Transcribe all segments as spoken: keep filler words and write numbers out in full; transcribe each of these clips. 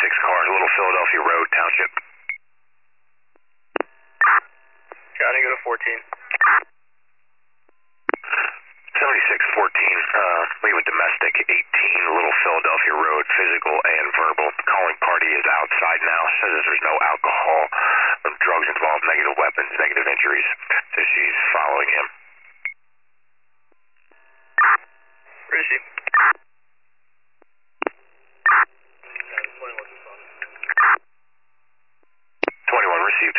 seventy-six cars, Little Philadelphia Road, Township. County, go to fourteen. seventy-six fourteen, uh, leave a domestic, eighteen Little Philadelphia Road, physical and verbal. Calling party is outside now, says there's no alcohol, no drugs involved, negative weapons, negative injuries. Says she's following him. Where is she? twenty-one received.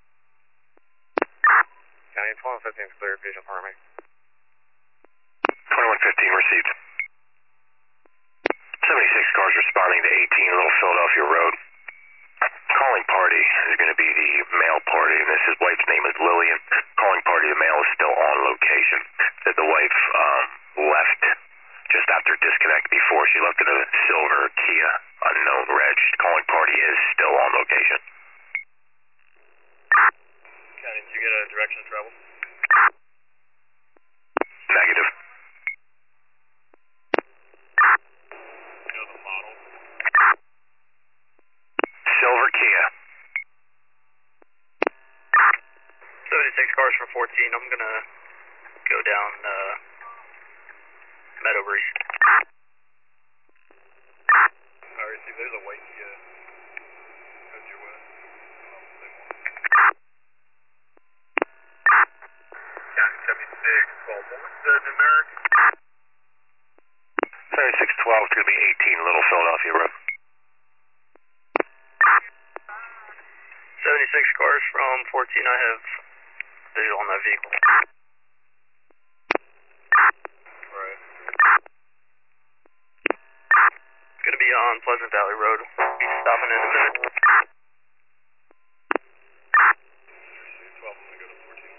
County, twenty-one fifteen is clear, patient for me. twenty-one fifteen received. seventy-six cars responding to eighteen Little Philadelphia Road. Calling party is going to be the male party, and this his wife's name is Lillian. Calling party, the male is still on location. Said the wife um, left just after disconnect before she left in a silver Kia, unknown reg. Calling party is still on location. County, did you get a direction of travel? Negative. You know the model? Silver Kia. seventy-six cars for fourteen. I'm going to go down uh, Meadow Breeze. I received. There's a white Kia. As you went. County seventy-six twelve. What was the numeric? seventy-six twelve is going to be eighteen Little Philadelphia Road. seventy-six cars from fourteen. I have visual on that vehicle. Right. It's going to be on Pleasant Valley Road. Be stopping in a minute. twelve, I'm going to go to fourteen.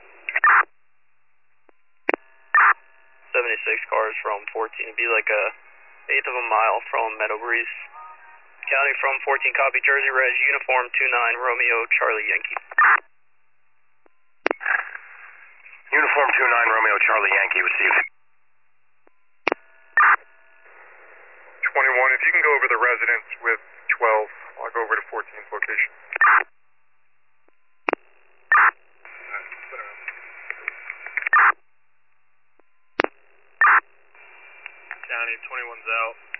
seventy-six cars from fourteen. It'd be like a eighth of a mile from Meadow Breeze. County from fourteen, copy, Jersey Reg, uniform two nine, Romeo, Charlie, Yankee. Uniform two nine, Romeo, Charlie, Yankee, received. twenty-one, if you can go over the residence with twelve, I'll go over to fourteen's location. County, twenty-one's out.